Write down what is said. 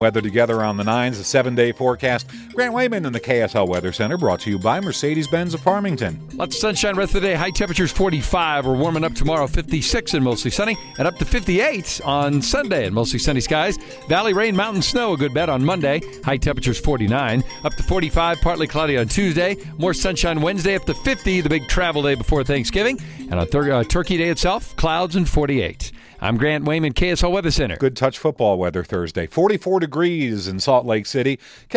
Weather together on the 9s, a 7-day forecast. Grant Wayman in the KSL Weather Center, brought to you by Mercedes-Benz of Farmington. Lots of sunshine rest of the day. High temperatures 45. We're warming up tomorrow, 56 and mostly sunny, and up to 58 on Sunday and mostly sunny skies. Valley rain, mountain snow, a good bet on Monday. High temperatures 49. Up to 45, partly cloudy on Tuesday. More sunshine Wednesday, up to 50, the big travel day before Thanksgiving. And on Turkey Day itself, clouds and 48. I'm Grant Wayman, KSL Weather Center. Good touch football weather Thursday. 44 degrees in Salt Lake City.